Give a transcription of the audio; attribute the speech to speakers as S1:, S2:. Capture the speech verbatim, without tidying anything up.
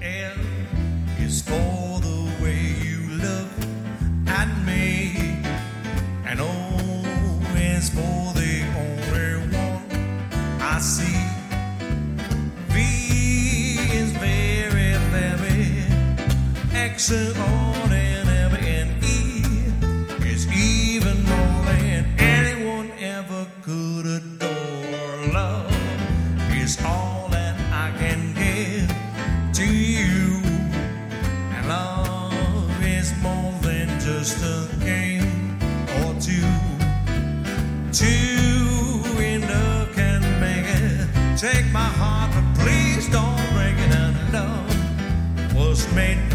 S1: L is for the way you look at me, and O is for the only one I see. V is very, very extraordinary, and E is even more than anyone ever could adore. Love is all that I can give to you, and love is more than just a game or two. Two in love can make it. Take my heart, but please don't break it. And love was made